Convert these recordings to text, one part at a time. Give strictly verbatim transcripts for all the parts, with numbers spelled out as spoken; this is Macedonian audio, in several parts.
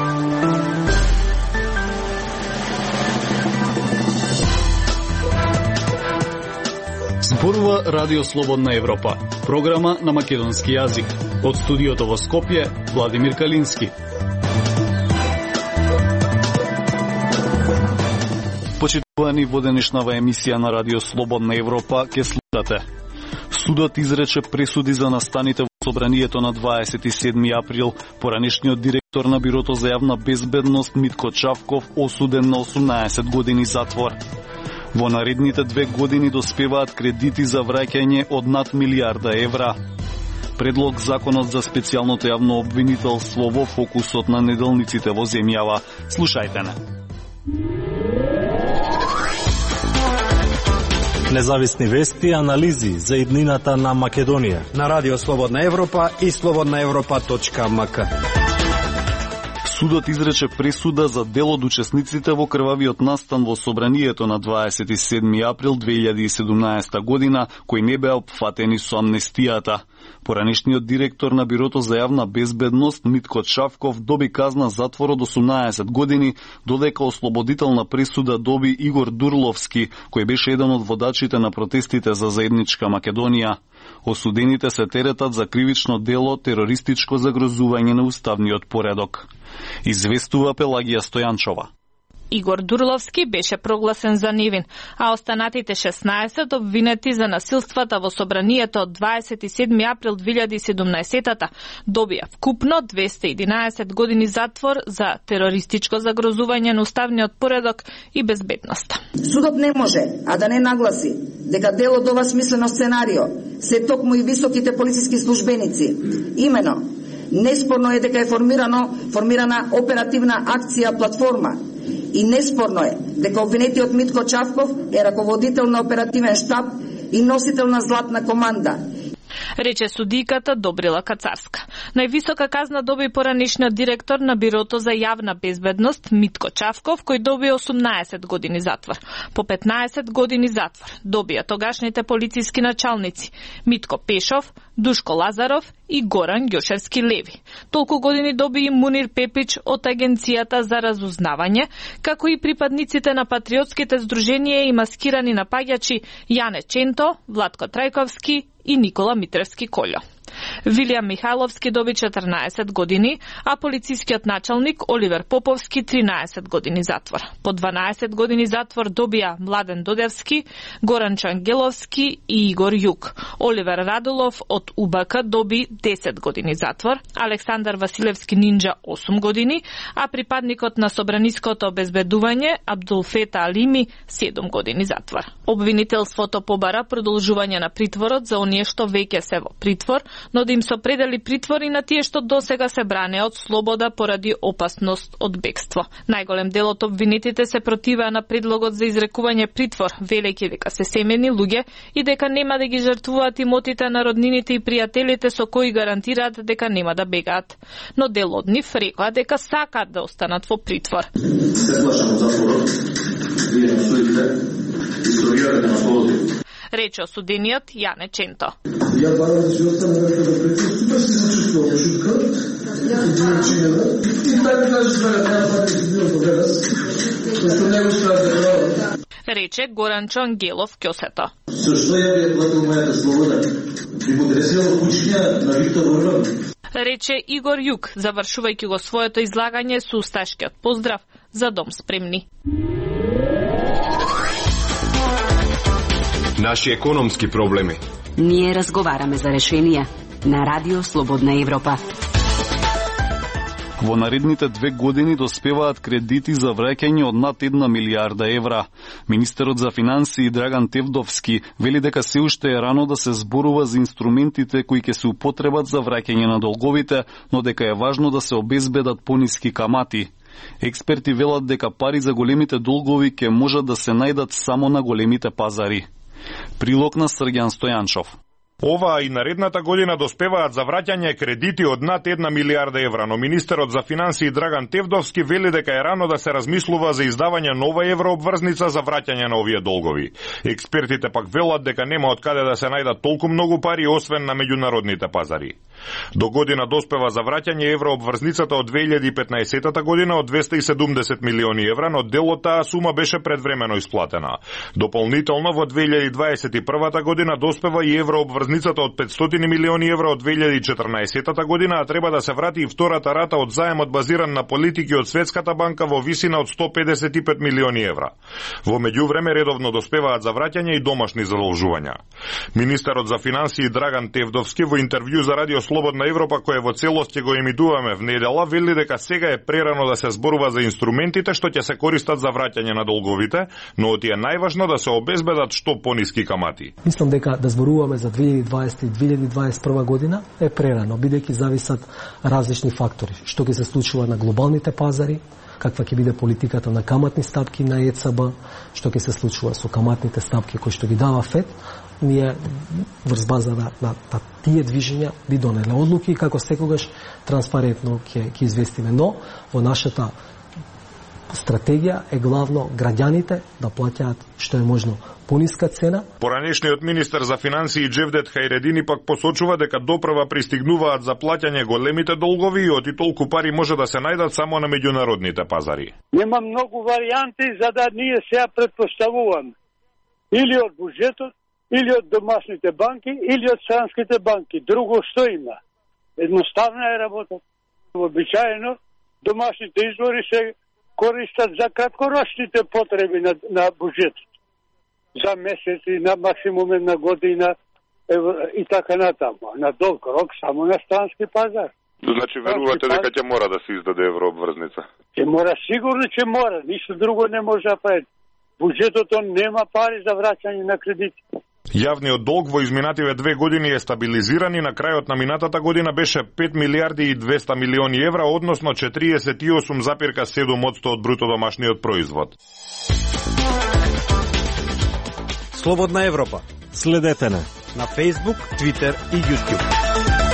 Зборува Радио Слободна Европа, програма на македонски јазик. Од студиото во Скопје, Владимир Калински. Почитувани во денешнава емисија на Радио Слободна Европа ке слушате. Судот изрече пресуди за настаните во собранието на дваесет и седми април. Поранешниот директор на Бирото за јавна безбедност Митко Чавков осуден на осумнаесет години затвор. Во наредните две години доспеваат кредити за враќање од над милијарда евра. Предлог законот за специјалното јавно обвинителство во фокусот на неделниците во земјава. Слушајте не. Независни вести и анализи за иднината на Македонија на Радио Слободна Европа и слободна европа точка ем ка. Судот изрече пресуда за дел од учесниците во крвавиот настан во собранието на дваесет и седми април две илјади и седумнаесета година, кои не беа опфатени со амнестијата. Поранешниот директор на Бирото за јавна безбедност Митко Чавков доби казна затвор од осумнаесет години, додека ослободителна пресуда доби Игор Дурловски, кој беше еден од водачите на протестите за заедничка Македонија. Осудените се теретат за кривично дело терористичко загрозување на уставниот поредок. Известува Пелагија Стојанчова. Игор Дурловски беше прогласен за невин, а останатите шеснаесет обвинети за насилствата во собранието од дваесет и седми април две илјади и седумнаесета добија вкупно двесте и единаесет години затвор за терористичко загрозување на уставниот поредок и безбедноста. Судот не може, а да не нагласи дека дел од ова смислено сценарио се токму и високите полициски службеници. Имено, неспорно е дека е формирано, формирана оперативна акција платформа и неспорно е дека обвинетиот Митко Чавков е раководител на оперативен штаб и носител на златна команда, рече судиката Добрила Кацарска. Највисока казна доби поранешниот директор на Бирото за јавна безбедност Митко Чавков, кој доби осумнаесет години затвор. По петнаесет години затвор добија тогашните полициски началници Митко Пешов, Душко Лазаров и Горан Ѓошевски Леви. Толку години доби и Мунир Пепич од Агенцијата за разузнавање, како и припадниците на патриотските здруженија и маскирани напаѓачи Јане Ченто, Владко Трајковски и Никола Митревски Колјо. Вилијам Михајловски доби четрнаесет години, а полицискиот началник Оливер Поповски тринаесет години затвор. По дванаесет години затвор добија Младен Додевски, Горан Чангеловски и Игор Јук. Оливер Радулов од У Б К доби десет години затвор, Александар Василевски Нинџа осум години, а припадникот на собраниското обезбедување Абдулфета Алими седум години затвор. Обвинителството побара продолжување на притворот за оние што веќе се во притвор, но да им се определи притвор и на тие што досега се бране од слобода поради опасност од бегство. Најголем дел од обвинетите се противаа на предлогот за изрекување притвор, велејќи дека се семени луѓе и дека нема да ги жртвуваат имотите на роднините и пријателите со кои гарантираат дека нема да бегаат. Но дел од нив рекоа дека сакаат да останат во притвор. Се плашам од затворот, вие на судите, историја на слободите. Рече осудениот Јане Ченто. Ја барам да си останам дека да притвор, супер си се чувствувам шутка, и така кажа свега таа факти си бил победас, што не го ставам да правам. Рече Горан Чангелов Кјосето. Со што ја би платил мојата слобода? Би го дресел кучиња на Виктор Орбан. Рече Игор Јук, завршувајќи го своето излагање со усташкиот поздрав за дом спремни. Наши економски проблеми. Ние разговараме за решенија на Радио Слободна Европа. Во наредните две години доспеваат кредити за враќање од над една милијарда евра. Министерот за финансии Драган Тевдовски вели дека се уште е рано да се зборува за инструментите кои ќе се употребат за враќање на долговите, но дека е важно да се обезбедат пониски камати. Експерти велат дека пари за големите долгови ќе можат да се најдат само на големите пазари. Прилог на Срѓан Стојанчов. Оваа и наредната година доспеваат за враќање кредити од над една милиарда евра, но министерот за финансии Драган Тевдовски вели дека е рано да се размислува за издавање нова еврообврзница за враќање на овие долгови. Експертите пак велат дека нема од каде да се најдат толку многу пари освен на меѓународните пазари. До година доспева за враќање еврообврзницата од две илјади и петнаесетта година од двесте и седумдесет милиони евра, но дел од таа сума беше предвремено исплатена. Дополнително во две илјади дваесет и прва година доспева и еврообврзницата од петстотини милиони евра од две илјади и четрнаесетта година, а треба да се врати и втората рата од заемот базиран на политики од Светската банка во висина од сто педесет и пет милиони евра. Во меѓувреме редовно доспеваат за враќање и домашни задолжувања. Министерот за финансии Драган Тевдовски во интервју за Радио Слободна Европа, кое во целост ќе го емитуваме в недела, вели дека сега е прерано да се зборува за инструментите што ќе се користат за враќање на долговите, но од е најважно да се обезбедат што пониски камати. Мислам дека да зборуваме за две илјади и дваесета и две илјади дваесет и прва година е прерано, бидејќи зависат различни фактори. Што ќе се случува на глобалните пазари, каква ќе биде политиката на каматни стапки на Е Ц Б, што ќе се случува со каматните стапки кои што ги дава Фед. Ние врз база на, на, на тие движења би донеле одлуки и како секогаш транспарентно ќе ќе известиме, но во нашата стратегија е главно граѓаните да плаќаат што е можно пониска цена. Поранешниот министер за финансии Джевдет Хајредини пак посочува дека допрва пристигнуваат за плаќање големите долгови и оти толку пари може да се најдат само на меѓународните пазари. Нема многу варијанти за да ние сега предпоставуваме или од буџетот, или од домашните банки, или од странските банки. Друго што има? Едноставна е работа. Обичаено домашните извори се користат за краткорочните потреби на, на буџетот. За месеци, на максимум една година и така натаму. На долг рок само на странски пазар. Значи верувате дека ќе мора да се издаде еврообврзница? Ќе мора, сигурно ќе мора. Ништо друго не може да прави. Буџетот нема пари за враќање на кредити. Јавниот долг во изминативе две години е стабилизиран и на крајот на минатата година беше пет милиарди и двеста милиони евра, односно четириесет и осум запирка седум одсто од бруто домашниот производ. Слободна Европа. Следете на на Facebook, Twitter и YouTube.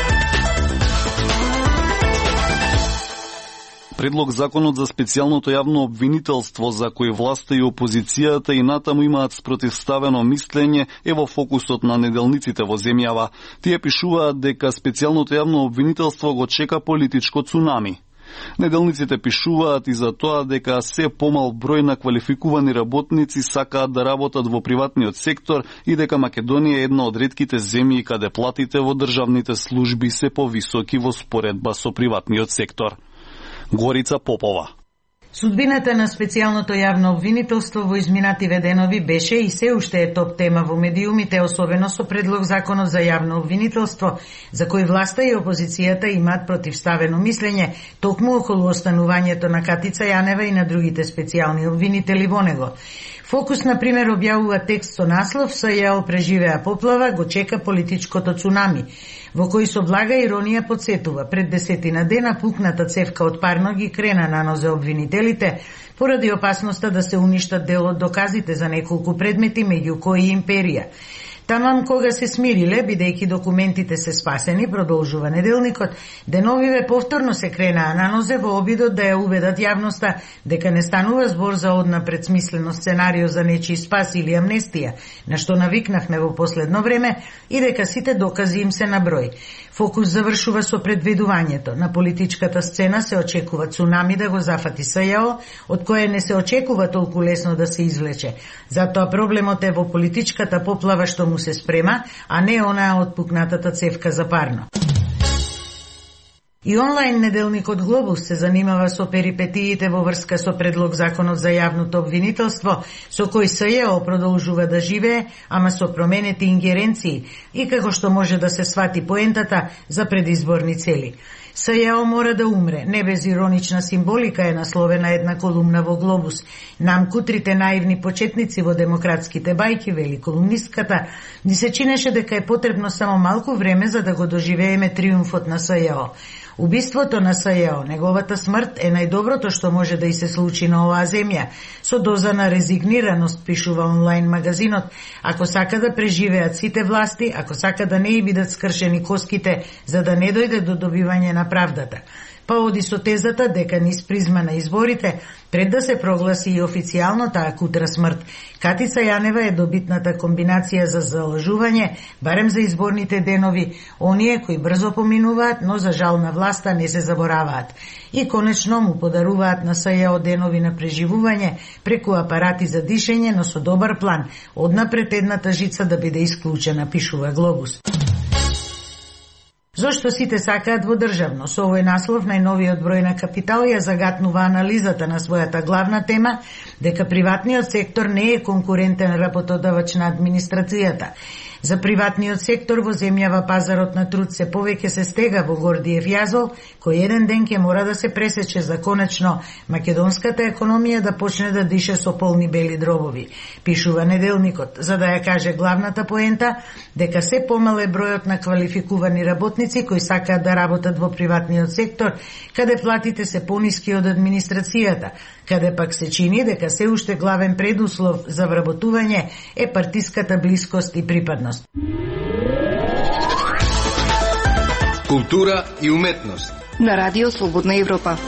Предлог законот за специјалното јавно обвинителство за кој власта и опозицијата и натаму имаат спротивставено мислење е во фокусот на неделниците во земјава. Тие пишуваат дека специјалното јавно обвинителство го чека политичко цунами. Неделниците пишуваат и за тоа дека се помал број на квалификувани работници сакаат да работат во приватниот сектор и дека Македонија е една од ретките земји каде платите во државните служби се повисоки во споредба со приватниот сектор. Горица Попова. Судбината на специјалното јавно обвинителство во изминативе денови беше и се уште е топ тема во медиумите, особено со предлог законот за јавно обвинителство, за кој власта и опозицијата имаат противставено мислење, токму околу останувањето на Катица Јанева и на другите специјални обвинители во него. Фокус, например, објавува текст со наслов «С Ја преживеа поплава, го чека политичкото цунами», во кој со блага иронија подсетува пред десетина дена пукната цевка од парно ги крена на нозе обвинителите поради опасноста да се уништат дел од доказите за неколку предмети, меѓу кои империја. Тамам кога се смириле, бидејќи документите се спасени, продолжува неделникот, деновиве повторно се кренаа на нозе во обидот да ја убедат јавноста дека не станува збор за однапред смислено сценарио за нечии спас или амнестија, на што навикнавме во последно време, и дека сите докази им се на број. Фокус завршува со предвидувањето. На политичката сцена се очекува цунами да го зафати С Ја О, од кое не се очекува толку лесно да се извлече. Затоа проблемот е во политичката поплава што му се спрема, а не онаа од пукнатата цевка за парно. И онлайн неделникот Глобус се занимава со перипетиите во врска со предлог законот за јавното обвинителство, со кој С Ја О продолжува да живее, ама со променети ингеренции и како што може да се свати поентата за предизборни цели. СЈО мора да умре. Не без иронична символика е насловена една колумна во Глобус. Нам кутрите наивни почетници во демократските бајки, вели колумнистката, ни се чинеше дека е потребно само малку време за да го доживееме триумфот на СЈО. Убиството на СЈО, неговата смрт е најдоброто што може да и се случи на оваа земја. Со доза на резигнираност, пишува онлайн магазинот, ако сака да преживеат сите власти, ако сака да не и бидат скршени коските, за да не дојде до добивање на правдата. Па оди со тезата дека низ призма на изборите, пред да се прогласи и официјално таа кутра смрт, Катица Јанева е добитната комбинација за залажување, барем за изборните денови, оние кои брзо поминуваат, но за жал на власта не се забораваат. И конечно му подаруваат на СЈО денови на преживување преку апарати за дишење, но со добар план, однапред едната жица да биде исклучена, пишува Глобус. Зошто сите сакаат во државно? Со овој наслов најновиот број на Капитал ја загатнува анализата на својата главна тема дека приватниот сектор не е конкурентен работодавач на администрацијата. За приватниот сектор во земјава пазарот на труд се повеќе се стега во Гордиев јазол, кој еден ден ќе мора да се пресече за конечно македонската економија да почне да дише со полни бели дробови, пишува Неделникот, за да ја каже главната поента дека се помал е бројот на квалификувани работници кои сакаат да работат во приватниот сектор, каде платите се пониски од администрацијата, каде пак се чини дека се уште главен предуслов за вработување е партиската блискост и припадност. Култура и уметност на Радио Слободна Европа.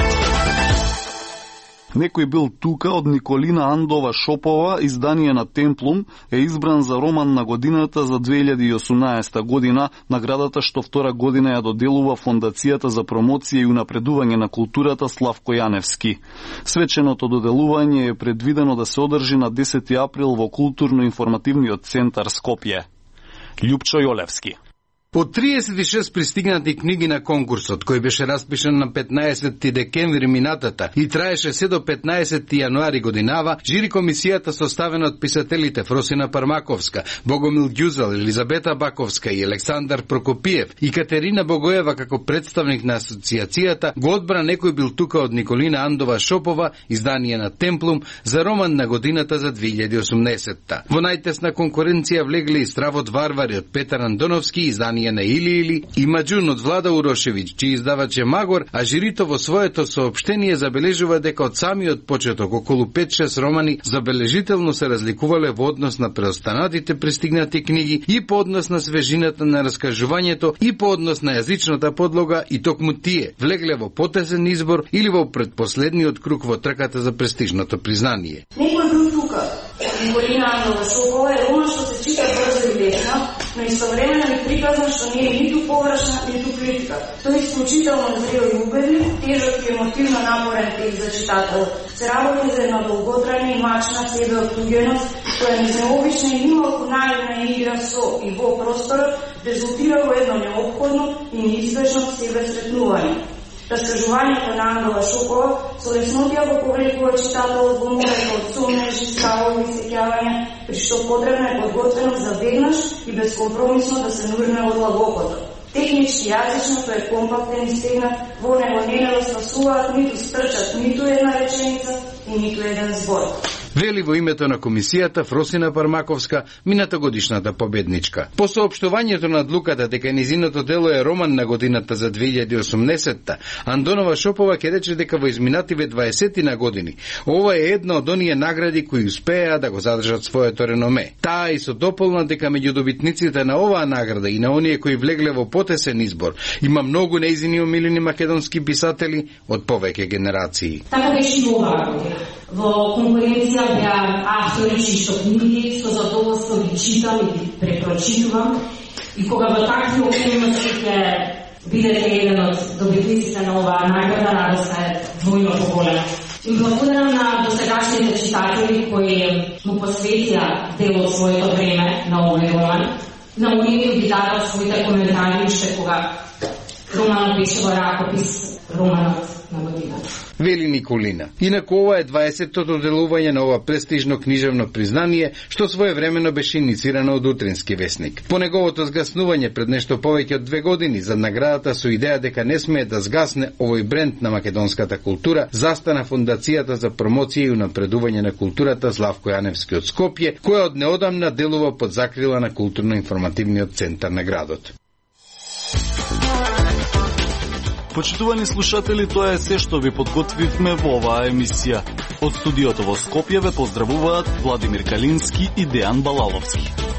Некој бил тука од Николина Андова Шопова, издание на Темплум, е избран за роман на годината за две илјади и осумнаесета година, наградата што втора година ја доделува Фондацијата за промоција и унапредување на културата Славко Јаневски. Свеченото доделување е предвидено да се одржи на десети април во Културно-информативниот центар Скопје. Љупчо Јолевски. По триесет и шест пристигнати книги на конкурсот, кој беше распишан на петнаесети декември минатата и траеше се до петнаесети јануари годинава, жири комисијата составена од писателите Фросина Пармаковска, Богомил Ѓузел, Елизабета Баковска и Александар Прокопиев и Катерина Богоева како представник на асоциацијата, го одбра Некој бил тука од Николина Андова Шопова, издание на Темплум, за роман на годината за две илјади и осумнаесета. Во најтесна конкуренција влегле и Стравот Варвари од Петар Андоновски, издание на Или Или, и Маџун од Влада Урошевиќ, чиј издавач е Магор, а жирито во своето соопштение забележува дека од самиот почеток околу пет-шест романи забележително се разликувале во однос на преостанатите пристигнати книги и по однос на свежината на раскажувањето и по однос на јазичната подлога, и токму тие влегле во потесен избор или во предпоследниот круг во трката за престижното признание. Некој бил тука. Николина Андова Шопова е роман што се чита брзо и лесно, но истовремено ни приказна што не е ниту површна, ниту критика. Тој е исклучително зрел и убедлив, тежок и емотивно напорен текст за читател. Се работи за една долготрајна и мачна себе оттуѓеност, која незаобична и nimалку наивна игра со и во просторот, резултира во едно неопходно и неизбежно себе сретнување. Раскажувањето на Андова Шопова со леснотија го повлекува читателот во морето од сумнежи, ставови и сеќавања, при што потребна е подготвеност за веднаш и безкомпромисно да се нурне од лагокото. Технички јазично тој е компактен и стегнат, во него не недостасуваат ниту стрчат ниту една реченица и ниту еден збор. Вели во името на комисијата Фросина Пармаковска, мината годишната победничка. По соопштувањето на одлуката дека низиното дело е роман на годината за две илјади и осумнаесета, Андонова Шопова ќе рече дека во изминативе дваесет години ова е една од оние награди кои успеа да го задржат своето реноме. Таа и со дополна дека меѓу добитниците на оваа награда и на оние кои влегле во потесен избор има многу неизини омилени македонски писатели од повеќе генерации. Така беше и оваа година. Во конкуренција беа автори чисто книги со задоволство ги читам и ги препрочитувам, и кога во такви околности ќе бидете еден од добитниците на оваа награда, радоста е двојно поголема. И благодарам на досегашните читатели кои му посветија дел од своето време на овој роман, на оние кои ги дадат своите коментари уште кога Романот беше во ракопис Романот на годината. Вели Николина. Инаку ова е дваесеттото делување на ова престижно книжевно признание, што своевремено беше иницирано од Утрински весник. По неговото згаснување пред нешто повеќе од две години, за наградата со идеја дека не смее да згасне овој бренд на македонската култура, застана Фондацијата за промоција и унапредување на културата Славко Јаневски од Скопје, која од неодамна делува под закрила на културно-информативниот центар на градот. Почитувани слушатели, тоа е се што ви подготвивме во оваа емисија. Од студиото во Скопје ве поздравуваат Владимир Калински и Дејан Балаловски.